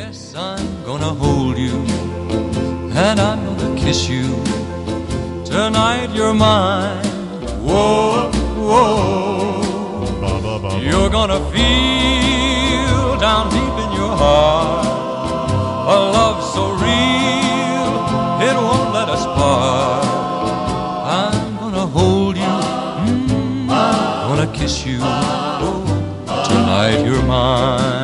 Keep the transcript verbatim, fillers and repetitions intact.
Yes, I'm gonna hold you, and I'm gonna kiss you. Tonight you're mine. Whoa, whoa. You're gonna feel down deep in your heart a love so real it won't let us part. I'm gonna hold you, mm, I'm gonna kiss you. Oh, tonight you're mine.